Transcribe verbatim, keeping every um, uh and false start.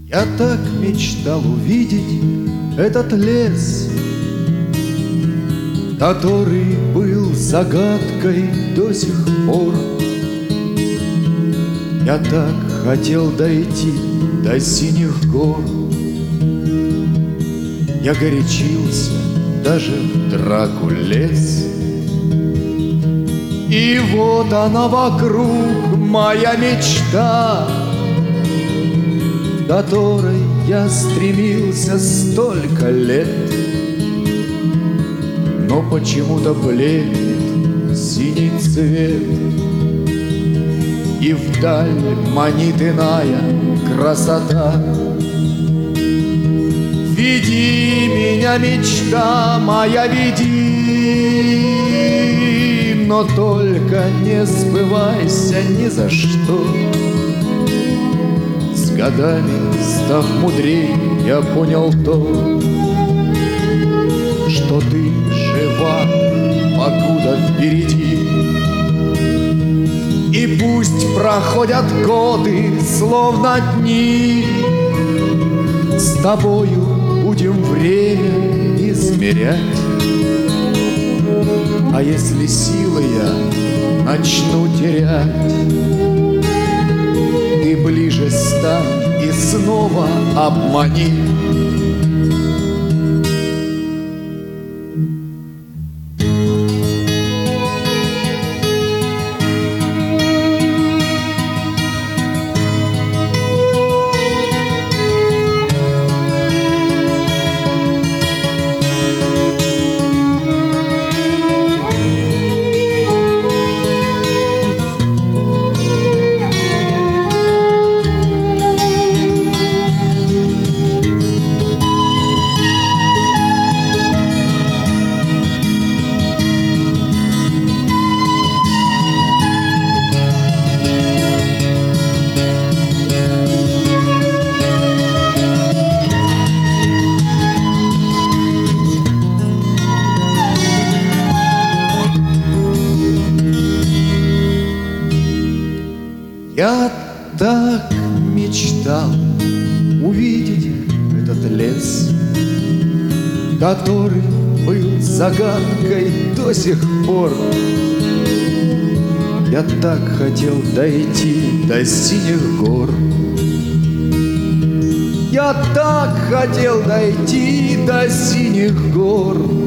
Я так мечтал увидеть этот лес, который был загадкой до сих пор. Я так хотел дойти до синих гор. Я горячился, даже в драку лез. И вот она вокруг, моя мечта, к которой я стремился столько лет. Но почему-то блекнет синий цвет, и вдаль манит иная красота. Веди меня, мечта моя, веди, но только не сбывайся ни за что. С годами, став мудрей, я понял то, что ты жива, покуда впереди. И пусть проходят годы, словно дни, с тобою будем время измерять. А если силы я начну терять, ты ближе стань и снова обмани. Я так мечтал увидеть этот лес, который был загадкой до сих пор. Я так хотел дойти до синих гор. Я так хотел дойти до синих гор.